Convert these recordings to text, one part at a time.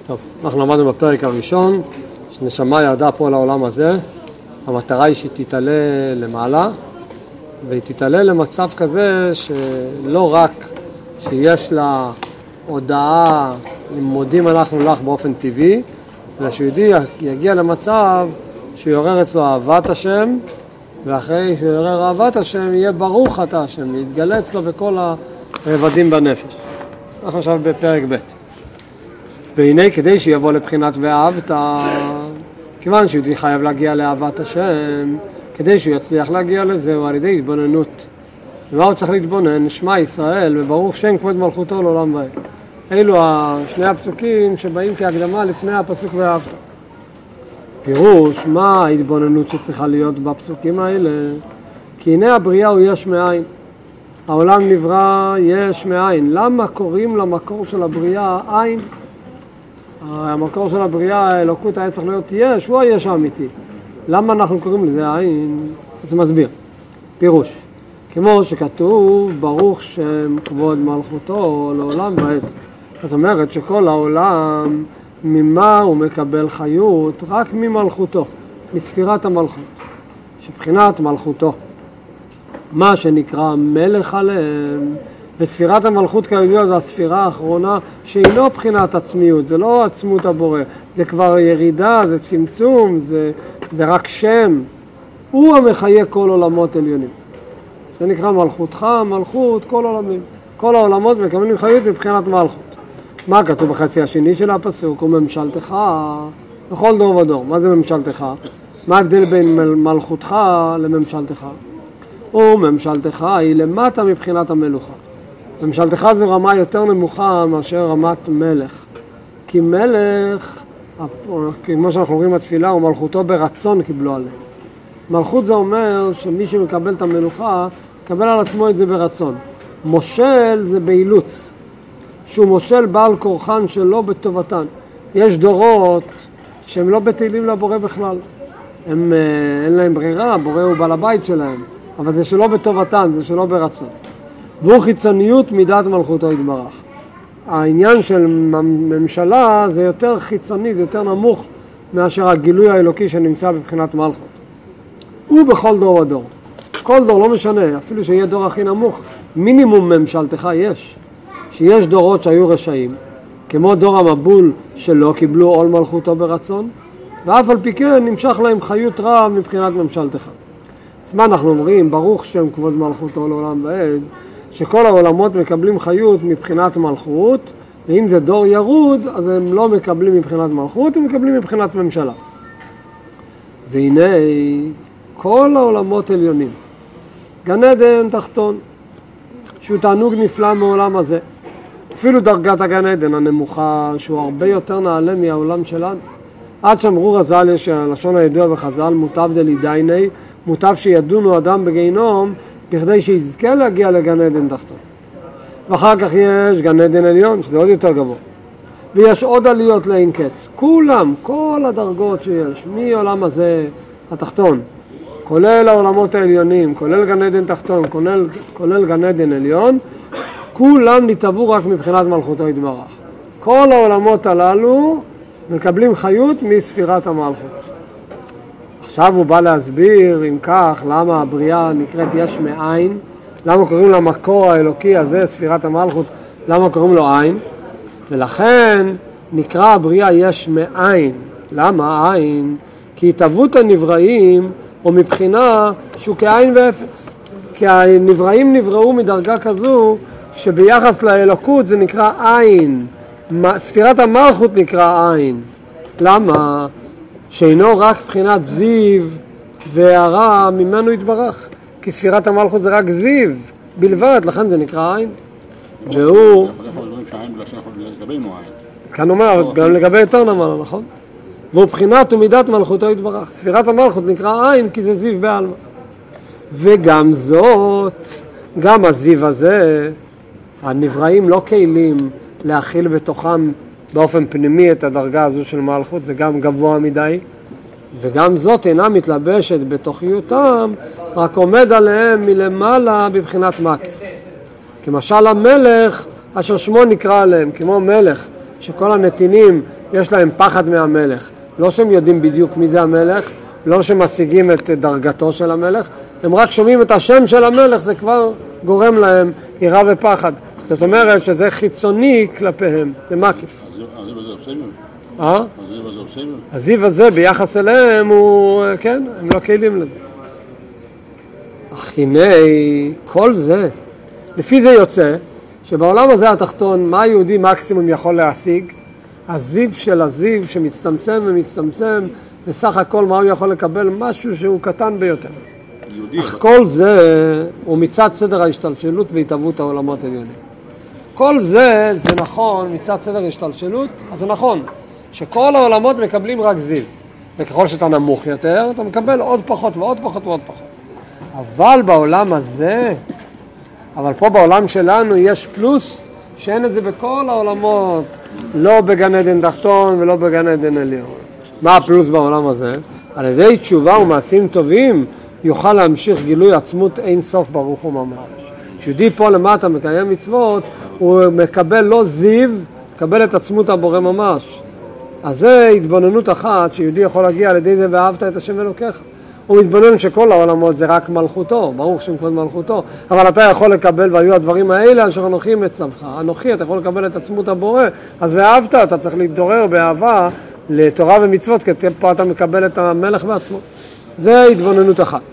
טוב, אנחנו למדנו בפרק הראשון, שנשמה ירדה פה לעולם הזה, המטרה היא שהיא תתעלה למעלה, והיא תתעלה למצב כזה שלא רק שיש לה הודעה, אם מודים אנחנו לך באופן טבעי, אלא שיהודי יגיע למצב שהוא יעורר אצלו אהבת השם, ואחרי שהוא יעורר אהבת השם יהיה ברוך אתה השם, יתגלה אצלו בכל הרבדים בנפש. אנחנו עכשיו בפרק ב'. והנה כדי שיבוא לבחינת ואהבת, כיוון שיהודי חייב להגיע לאהבת השם, כדי שהוא יצליח להגיע לזה הוא על ידי התבוננות. ומה הוא צריך להתבונן? שמע ישראל וברוך שם כבוד מלכותו לעולם ועד. אלו שני הפסוקים שבאים כהקדמה לפני הפסוק ואהבת. פירוש, מה ההתבוננות שצריכה להיות בפסוקים האלה? כי הנה הבריאה הוא יש מאין. העולם נברא יש מאין. למה קוראים למקור של הבריאה עין? המקור של הבריאה, האלוקות היה צריך להיות יש, הוא היש האמיתי. למה אנחנו קוראים לזה עין? זה מסביר. פירוש, כמו שכתוב ברוך שם כבוד מלכותו לעולם ועד. זאת אומרת שכל העולם ממה הוא מקבל חיות? רק ממלכותו, מספירת המלכות, שבחינת מלכותו, מה שנקרא מלך עליהם. וספירת המלכות כידוע זו הספירה האחרונה שהיא לא בחינת עצמיות, זה לא עצמות הבורא, זה כבר ירידה, זה צמצום, זה רק שם. הוא המחיה כל עולמות עליונים. זה נקרא מלכותך, מלכות, כל עולמים. כל העולמות מקבלים חיות מבחינת מלכות. מה כתוב בחצי השני של הפסוק? הוא ממשלתך בכל דור ודור. מה זה ממשלתך? מה ההבדל בין מלכותך לממשלתך? וממשלתך היא למטה מבחינת המלוכה. ממשלתך זו רמה יותר נמוכה מאשר רמת מלך. כי מלך, כמו שאנחנו רואים בתפילה, הוא מלכותו ברצון קיבלו עליהם. מלכות זה אומר שמי שמקבל את המלוכה, מקבל על עצמו את זה ברצון. מושל זה באילוץ. שהוא מושל בעל כורחן שלא בטובתן. יש דורות שהם לא בטלים לבורא בכלל. אין להם ברירה, הבורא הוא בעל הבית שלהם. אבל זה שלא בטובתן, זה שלא ברצון. והוא חיצוניות מידת מלכותו יתברך. העניין של ממשלה זה יותר חיצוני, זה יותר נמוך מאשר הגילוי האלוקי שנמצא בבחינת מלכות. הוא בכל דור ודור. כל דור לא משנה, אפילו שיהיה דור הכי נמוך, מינימום ממשלתך יש. שיש דורות שהיו רשעים, כמו דור המבול שלא קיבלו עול מלכותו ברצון, ואף על פי כן נמשך להם חיות רע מבחינת ממשלתך. אז מה אנחנו אומרים? ברוך שם כבוד מלכותו לעולם ועד, שכל העולמות מקבלים חיות מבחינת מלכות, ואם זה דור ירוד, אז הם לא מקבלים מבחינת מלכות, הם מקבלים מבחינת ממשלה. והנה, כל העולמות עליונים, גן עדן תחתון, שהוא תענוג נפלא מעולם הזה, אפילו דרגת הגן עדן הנמוכה, שהוא הרבה יותר נעלה מהעולם שלנו. עד שאמרו רז"ל, יש לשון הידוע בחז"ל, מוטב דלידייני, מוטב שידונו אדם בגיהינום, בכדי שיזכה להגיע לגן עדן תחתון. ואחר כך יש גן עדן עליון, שזה עוד יותר גבוה. ויש עוד עליות לאין קץ. כולם, כל הדרגות שיש, מעולם הזה התחתון, כולל העולמות העליונים, כולל גן עדן תחתון, כולל גן עדן עליון, כולם נתעבו רק מבחינת מלכותו יתברך. כל העולמות הללו מקבלים חיות מספירת המלכות. עכשיו הוא בא להסביר, אם כך, למה הבריאה נקראת יש מאין, למה קוראים למקור האלוקי הזה, ספירת המלכות, למה קוראים לו עין, ולכן נקרא הבריאה יש מאין. למה עין? כי התהוות הנבראים הוא מבחינה שהוא כעין ואפס. כי הנבראים נבראו מדרגה כזו שביחס לאלוקות זה נקרא עין. ספירת המלכות נקרא עין. למה? שאינו רק בחינת זיו והרע ממנו יתברך. כי ספירת המלכות זה רק זיו בלבד, לכן זה נקרא עין. והוא... כאן אומר, גם לגבי יותר נאמר, נכון? והוא בחינת ומידת מלכותו יתברך. ספירת המלכות נקרא עין כי זה זיו בעלמא. וגם זאת, גם הזיו הזה, הנבראים לא כלים להכיל בתוכם באופן פנימי את הדרגה הזו של מלכות, זה גם גבוה מדי, וגם זאת אינה מתלבשת בתוכיותם, רק עומד עליהם מלמעלה בבחינת מקיף. כמשל המלך אשר שמו נקרא עליהם, כמו מלך שכל הנתינים יש להם פחד מהמלך. לא שהם יודעים בדיוק מי זה המלך, לא שמשיגים את דרגתו של המלך, הם רק שומעים את השם של המלך, זה כבר גורם להם יראה ופחד. זאת אומרת שזה חיצוני כלפיהם, זה מקיף. הזיו הזה ביחס אליהם הוא, כן, הם לא קהילים לזה. אך הנה כל זה, לפי זה יוצא שבעולם הזה התחתון, מה היהודי מקסימום יכול להשיג? הזיו של הזיו שמצטמצם ומצטמצם, בסך הכל מה הוא יכול לקבל? משהו שהוא קטן ביותר. אך כל זה הוא מצד סדר ההשתלשלות והתהוות העולמות העליונים. כל זה נכון מצד סדר ההשתלשלות, אז זה נכון שכל העולמות מקבלים רק זיו, וככל שאתה נמוך יותר אתה מקבל עוד פחות ועוד פחות ועוד פחות. אבל בעולם הזה, אבל פה בעולם שלנו יש פלוס שאין את זה בכל העולמות, לא בגן עדן תחתון ולא בגן עדן עליון. מה הפלוס בעולם הזה? על ידי תשובה ומעשים טובים יוכל להמשיך גילוי עצמות אין סוף ברוך הוא ממש. כשיהודי פה למטה מקיים מצוות, הוא מקבל לא זיו, מקבל את עצמות הבורא ממש. אז זה התבוננות אחת שיהודי יכול להגיע על ידי זה ואהבת את השם אלוקיך. הוא מתבונן שכל העולמות זה רק מלכותו, ברוך שם כבוד מלכותו, אבל אתה יכול לקבל, והיו הדברים האלה אשר אנוכי מצווך. אנוכי, אתה יכול לקבל את עצמות הבורא, אז ואהבת, אתה צריך להתעורר באהבה לתורה ומצוות, כי פה אתה מקבל את המלך בעצמו. זה התבוננות אחת.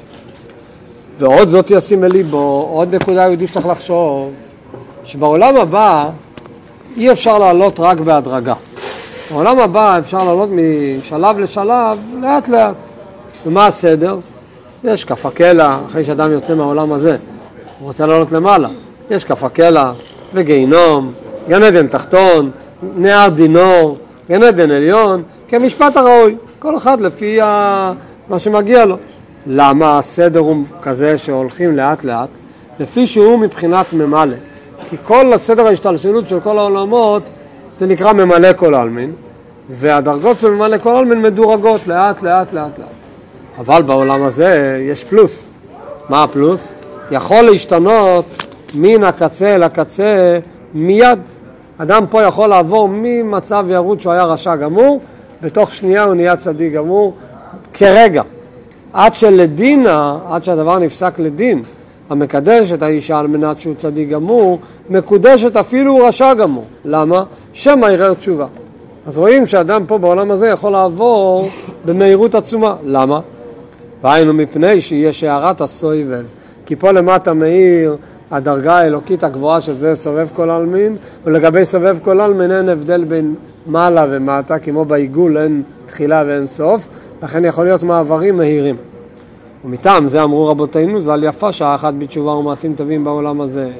ועוד זאת ישים אליבו, עוד נקודה יהודי צריך לחשוב, שבעולם הבא אי אפשר לעלות רק בהדרגה. בעולם הבא אפשר לעלות משלב לשלב, לאט לאט. ומה הסדר? יש כף הקלע, אחרי שאדם יוצא מהעולם הזה, הוא רוצה לעלות למעלה. יש כף הקלע וגיהינום, גן עדן תחתון, נהר דינור, גן עדן עליון, כמשפט הראוי, כל אחד לפי מה שמגיע לו. למה הסדר הוא כזה שהולכים לאט לאט? לפי שהוא מבחינת ממלא. כי כל הסדר ההשתלשלות של כל העולמות זה נקרא ממלא כל העלמין, והדרגות של ממלא כל העלמין מדורגות לאט לאט לאט לאט. אבל בעולם הזה יש פלוס. מה הפלוס? יכול להשתנות מן הקצה אל הקצה מיד. אדם פה יכול לעבור ממצב ירוד שהוא היה רשע גמור, בתוך שנייה הוא נהיה צדיק גמור כרגע. עד שלדינה, עד שהדבר נפסק לדין, המקדש את האישה על מנת שהוא צדיק גמור, מקודשת אפילו הוא רשע גמור. למה? שמא יראה תשובה. אז רואים שאדם פה בעולם הזה יכול לעבור במהירות עצומה. למה? והיינו מפני שיש הערת הסובב. כי פה למטה מאיר הדרגה האלוקית הגבוהה שזה סובב כל עלמין, ולגבי סובב כל עלמין אין הבדל בין מעלה ומטה, כמו בעיגול אין תחילה ואין סוף, לכן יכול להיות מעברים מהירים. ומטעם זה אמרו רבותינו, זה על יפה שעה אחת בתשובה ומעשים טובים בעולם הזה.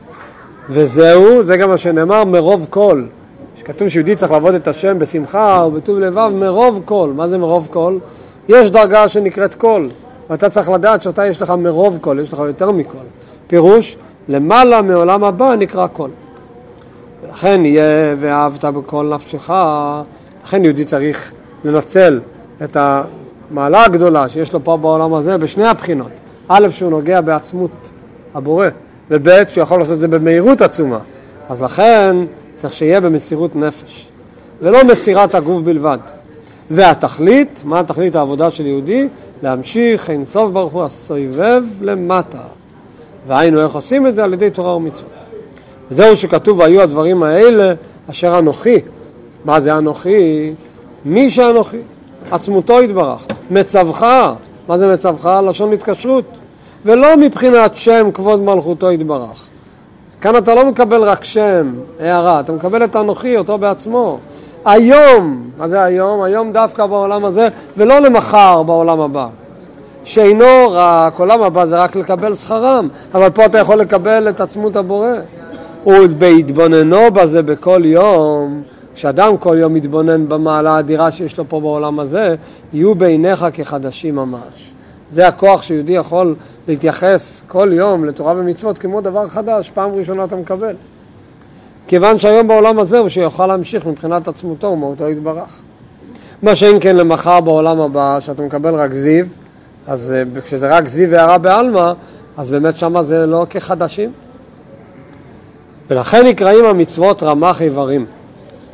וזהו, זה גם מה שנאמר מרוב כל. שכתוב שיהודי צריך לעבוד את השם בשמחה ובטוב לבב מרוב כל. מה זה מרוב כל? יש דרגה שנקראת כל, ואתה צריך לדעת שאתה יש לך מרוב כל, יש לך יותר מכל. פירוש, למעלה מעולם הבא נקרא כל. ולכן יהיה ואהבת בכל נפשך, לכן יהודי צריך לנצל את המעלה הגדולה שיש לו פה בעולם הזה בשני הבחינות. א', שהוא נוגע בעצמות הבורא, וב', שהוא יכול לעשות את זה במהירות עצומה. אז לכן צריך שיהיה במסירות נפש, ולא מסירת הגוף בלבד. והתכלית, מה התכלית העבודה של יהודי? להמשיך אין סוף ברוך הוא הסובב למטה. והיינו איך עושים את זה? על ידי תורה ומצוות. וזהו שכתוב, היו הדברים האלה אשר אנוכי. מה זה אנוכי? מי שאנוכי. עצמותו יתברך. מצווך. מה זה מצווך? לשון התקשרות. ולא מבחינת שם כבוד מלכותו יתברך. כאן אתה לא מקבל רק שם, הערה, אתה מקבל את אנוכי, אותו בעצמו. היום, מה זה היום? היום דווקא בעולם הזה, ולא למחר בעולם הבא. שאינו רק, עולם הבא זה רק לקבל שכרם, אבל פה אתה יכול לקבל את עצמות הבורא. ובהתבוננו בזה בכל יום, כשאדם כל יום מתבונן במעלה האדירה שיש לו פה בעולם הזה, יהיו בעיניך כחדשים ממש. זה הכוח שיהודי יכול להתייחס כל יום לתורה ומצוות כמו דבר חדש, פעם ראשונה אתה מקבל. כיוון שהיום בעולם הזה הוא שיוכל להמשיך מבחינת עצמותו ומהותו יתברך. מה שאין כן למחר בעולם הבא, שאתה מקבל רק זיו, אז כשזה רק זיו והערה בעלמא, אז באמת שמה זה לא כחדשים. ולכן נקראים המצוות רמ"ח איברים.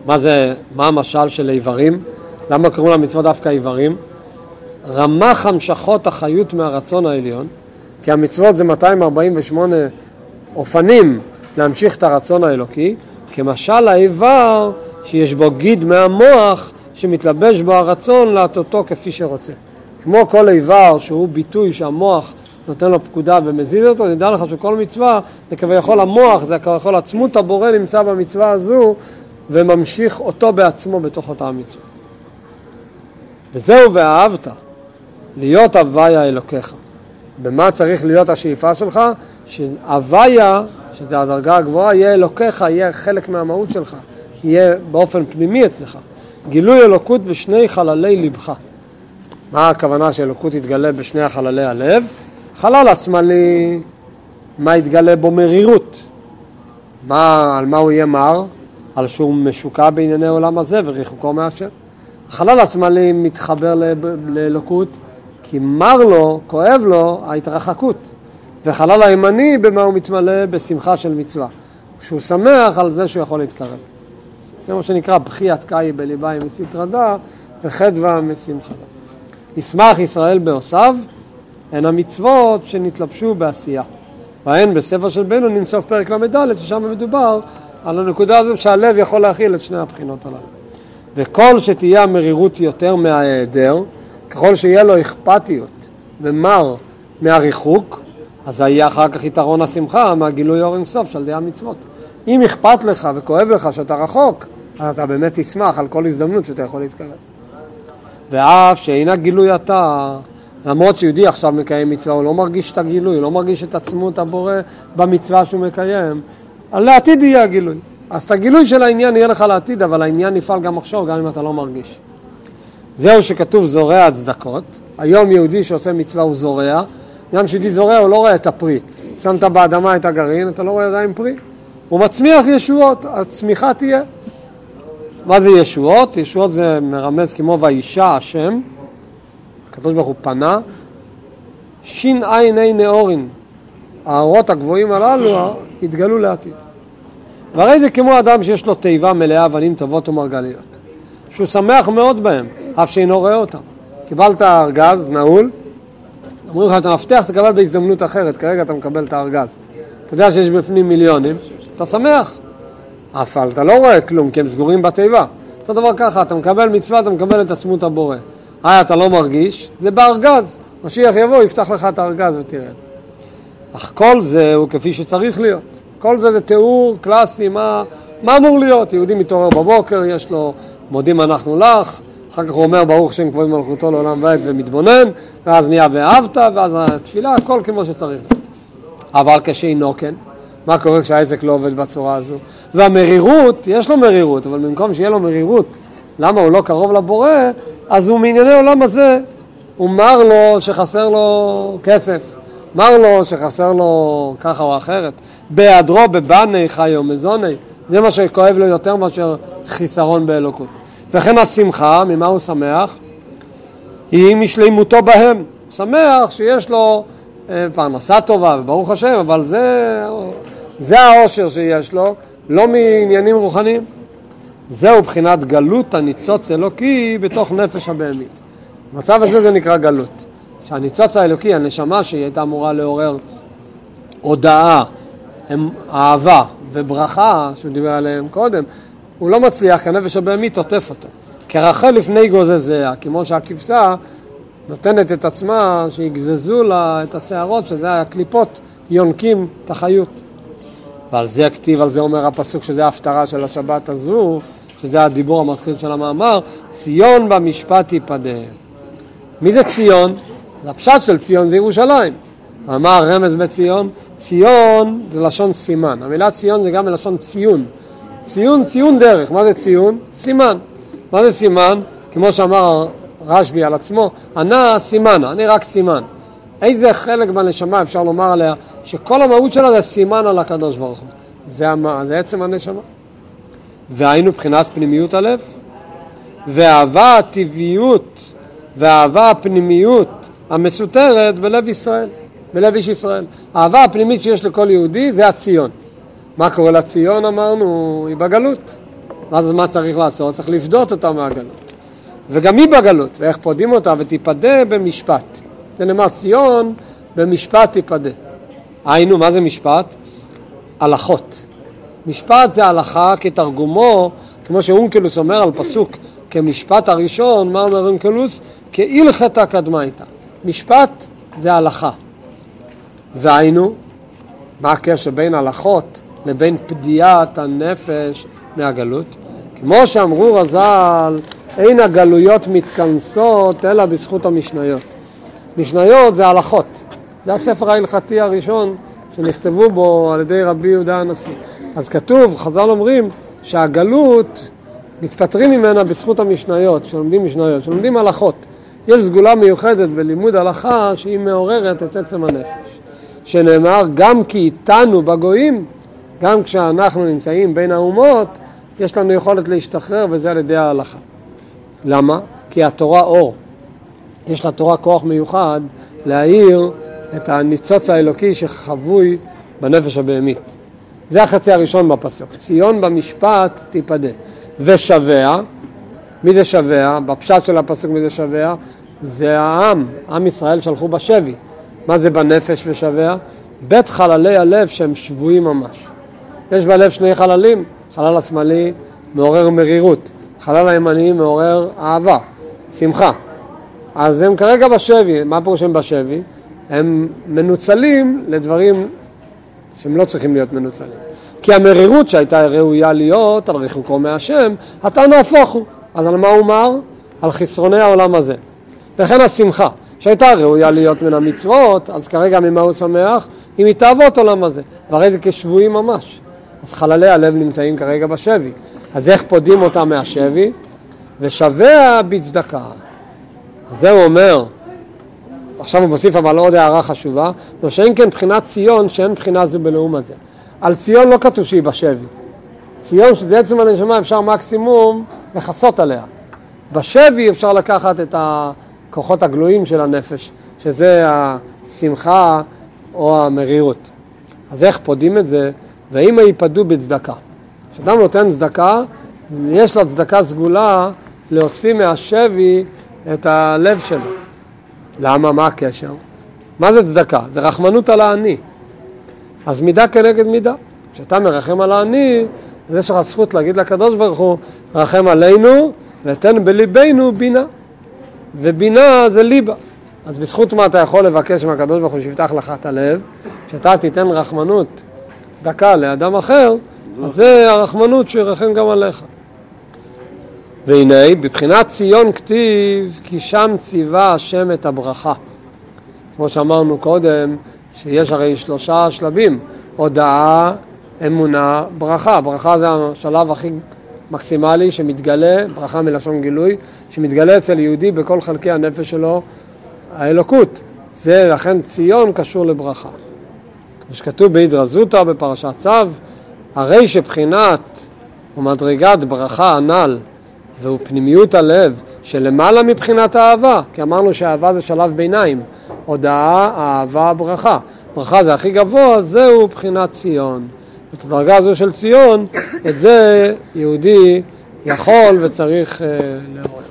מה המשל של איברים? למה קוראים למצוות דווקא איברים? רמ"ח המשכות החיות מהרצון העליון, כי המצוות זה 248 אופנים להמשיך את הרצון האלוקי, כמשל האיבר שיש בו גיד מהמוח שמתלבש בו הרצון לעטותו כפי שרוצה. כמו כל איבר שהוא ביטוי שהמוח נותן לו פקודה ומזיז אותו, נדע לך שכל מצווה זה כביכול המוח, זה כביכול עצמות הבורא נמצא במצווה הזו וממשיך אותו בעצמו בתוך אותה המצווה. וזהו ואהבת, להיות הוויה אלוקיך. במה צריך להיות השאיפה שלך? שהוויה, שזה הדרגה הגבוהה, יהיה אלוקיך, יהיה חלק מהמהות שלך, יהיה באופן פנימי אצלך. גילוי אלוקות בשני חללי לבך. מה הכוונה שאלוקות יתגלה בשני החללי הלב? חלל השמאלי, מה יתגלה בו? מרירות. על מה הוא יהיה מר? על שהוא משוקע בענייני העולם הזה וריחוקו מהשם. החלל השמאלי מתחבר לאלוקות כי מר לו, כואב לו ההתרחקות. וחלל הימני במה הוא מתמלא? בשמחה של מצווה. כשהוא שמח על זה שהוא יכול להתקרב. זה מה שנקרא בחיית קאי בליבאי מסתרדה וחדווה משמחה. ישמח ישראל בעושיו, הן המצוות שנתלבשו בעשייה. והן בספר של בינוני נמצא פרק למד' ששם מדובר על הנקודה הזו שהלב יכול להכיל את שני הבחינות הללו. וכל שתהיה המרירות יותר מההיעדר, ככל שיהיה לו אכפתיות ומר מהריחוק, אז יהיה אחר כך יתרון השמחה מהגילוי אור אינסוף של די המצוות. אם אכפת לך וכואב לך שאתה רחוק, אז אתה באמת תשמח על כל הזדמנות שאתה יכול להתקרב. ואף שאינה גילוי אתה, למרות שיהודי עכשיו מקיים מצווה, הוא לא מרגיש את הגילוי, הוא לא מרגיש את עצמות הבורא במצווה שהוא מקיים, על לעתיד יהיה הגילוי. אז את הגילוי של העניין יהיה לך לעתיד, אבל העניין נפעל גם עכשיו, גם אם אתה לא מרגיש. זהו שכתוב זורע הצדקות. היום יהודי שעושה מצווה הוא זורע, גם שיהודי זורע הוא לא רואה את הפרי. שמת באדמה את הגרעין, אתה לא רואה עדיין פרי. הוא מצמיח ישועות, הצמיחה תהיה. מה זה ישועות? ישועות זה מרמז כמו ואישה השם, הקדוש ברוך הוא פנה, שין עין עין נאורין, האורות הגבוהים הללו התגלו לעתיד. והרי זה כמו אדם שיש לו תיבה מלאה אבנים טובות ומרגליות, שהוא שמח מאוד בהם, אף שאינו רואה אותם. קיבלת ארגז נעול, אמרו לך את המפתח תקבל בהזדמנות אחרת, כרגע אתה מקבל את הארגז. אתה יודע שיש בפנים מיליונים, אתה שמח. אבל אתה לא רואה כלום, כי הם סגורים בתיבה. אותו דבר ככה, אתה מקבל מצווה, אתה מקבל את עצמות הבורא. אתה לא מרגיש, זה בארגז. משיח יבוא, יפתח לך את הארגז ותראה את זה. אך כל זה הוא כפי שצריך להיות. כל זה תיאור קלאסי, מה אמור להיות? יהודי מתעורר בבוקר, יש לו מודים אנחנו לך, אחר כך הוא אומר ברוך שם כבוד מלכותו לעולם ועד ומתבונן, ואז נהיה ואהבת, ואז התפילה, הכל כמו שצריך. אבל כשאינו כן, מה קורה כשהעסק לא עובד בצורה הזו? והמרירות, יש לו מרירות, אבל במקום שיהיה לו מרירות, למה הוא לא קרוב לבורא, אז הוא מענייני עולם הזה, הוא מר לו שחסר לו כסף, מר לו שחסר לו ככה או אחרת, בהיעדרו בבני חי או מזוני, זה מה שכואב לו יותר מאשר חיסרון באלוקות. וכן השמחה, ממה הוא שמח? היא משלימותו בהם. שמח שיש לו פרנסה טובה, וברוך השם, אבל זה העושר שיש לו, לא מעניינים רוחניים. זהו בחינת גלות הניצוץ אלוקי בתוך נפש הבהמית. המצב הזה זה נקרא גלות. שהניצוץ האלוקי, הנשמה שהיא הייתה אמורה לעורר הודעה, אהבה וברכה, שהוא דיבר עליהם קודם, הוא לא מצליח, כי הנפש הבהמית עוטף אותו. כרחל לפני גוזזיה, כמו שהכבשה נותנת את עצמה, שיגזזו לה את השערות, שזה הקליפות, יונקים את החיות. ועל זה הכתיב, על זה אומר הפסוק, שזה ההפטרה של השבת הזו, שזה הדיבור המתחיל של המאמר, ציון במשפט ייפדה. מי זה ציון? זה הפשט של ציון, זה ירושלים. מה הרמז בציון? ציון זה לשון סימן. המילה ציון זה גם מלשון ציון. ציון דרך. מה זה ציון? סימן. מה זה סימן? כמו שאמר רשב"י על עצמו, אני סימן, אני רק סימן. איזה חלק בנשמה אפשר לומר עליה שכל המהות שלה זה סימן על הקדוש ברוך הוא. זה עצם הנשמה. והיינו בחינת פנימיות הלב, ואהבה הטבעיות והאהבה הפנימיות המסותרת בלב ישראל, בלב איש ישראל. האהבה הפנימית שיש לכל יהודי זה הציון. מה קורה לציון? אמרנו, היא בגלות. ואז מה צריך לעשות? צריך לפדות אותה מהגלות. וגם היא בגלות, ואיך פודים אותה? ותיפדה במשפט. זה נאמר ציון, במשפט תיפדה. היינו, מה זה משפט? הלכות. משפט זה הלכה כתרגומו, כמו שאונקלוס אומר על פסוק כמשפט הראשון, מה אומר אונקלוס? כהלכתה קדמייתא. משפט זה הלכה. והיינו, מה הקשר בין הלכות לבין פדיעת הנפש מהגלות? כמו שאמרו רז"ל, אין הגלויות מתכנסות אלא בזכות המשניות. משניות זה הלכות. זה הספר ההלכתי הראשון שנכתבו בו על ידי רבי יהודה הנשיא. אז כתוב, חז"ל אומרים, שהגלות מתפטרים ממנה בזכות המשניות, שלומדים משניות, שלומדים הלכות. יש סגולה מיוחדת בלימוד הלכה שהיא מעוררת את עצם הנפש. שנאמר, גם כי איתנו בגויים, גם כשאנחנו נמצאים בין האומות, יש לנו יכולת להשתחרר, וזה על ידי ההלכה. למה? כי התורה אור. יש לתורה כוח מיוחד להאיר את הניצוץ האלוקי שחבוי בנפש הבהמית. זה החצי הראשון בפסוק. ציון במשפט תיפדה. ושבע, מי זה שבע? בפשט של הפסוק מי זה שבע? זה העם, עם ישראל שלחו בשבי. מה זה בנפש ושבע? בית חללי הלב שהם שבויים ממש. יש בלב שני חללים, חלל השמאלי מעורר מרירות, חלל הימני מעורר אהבה, שמחה. אז הם כרגע בשבי. מה פירוש הם בשבי? הם מנוצלים לדברים שהם לא צריכים להיות מנוצלים. כי המרירות שהייתה ראויה להיות על רחוקו מהשם, אתה נהפוך הוא. אז על מה הוא אמר? על חסרוני העולם הזה. וכן השמחה, שהייתה ראויה להיות מן המצוות, אז כרגע ממה הוא שמח? היא מתאהבות עולם הזה. והרי זה כשבויים ממש. אז חללי הלב נמצאים כרגע בשבי. אז איך פודים אותם מהשבי? ושבע בצדקה. אז זה הוא אומר, עכשיו הוא מוסיף אבל עוד הערה חשובה, לא שאין כן בחינת ציון שאין בחינה זו בלאום הזה. על ציון לא כתוב שהיא בשבי. ציון שזה עצם הנשמה אפשר מקסימום לחסות עליה. בשבי אפשר לקחת את הכוחות הגלויים של הנפש, שזה השמחה או המרירות. אז איך פודים את זה? ואם ייפדו בצדקה. כשאדם נותן צדקה, יש לו צדקה סגולה להוציא מהשבי את הלב שלו. למה? מה הקשר? מה זה צדקה? זה רחמנות על העני. אז מידה כנגד מידה. כשאתה מרחם על העני, אז יש לך זכות להגיד לקדוש ברוך הוא, רחם עלינו ותן בליבנו בינה. ובינה זה ליבה. אז בזכות מה אתה יכול לבקש מהקדוש ברוך הוא שיפתח לך את הלב, שאתה תיתן רחמנות, צדקה לאדם אחר, אז זה הרחמנות שירחם גם עליך. והנה, בבחינת ציון כתיב, כי שם ציווה השם את הברכה. כמו שאמרנו קודם, שיש הרי 3 שלבים, הודעה, אמונה, ברכה. ברכה זה השלב הכי מקסימלי שמתגלה, ברכה מלשון גילוי, שמתגלה אצל יהודי בכל חלקי הנפש שלו, האלוקות. זה לכן ציון קשור לברכה. כמו שכתוב בהדרזותא בפרשת צו, הרי שבחינת ומדרגת ברכה הנ"ל, והוא פנימיות הלב שלמעלה מבחינת האהבה, כי אמרנו שהאהבה זה שלב ביניים, הודעה, אהבה, ברכה. ברכה זה הכי גבוה, זהו בחינת ציון. את הדרגה הזו של ציון, את זה יהודי יכול וצריך לראות.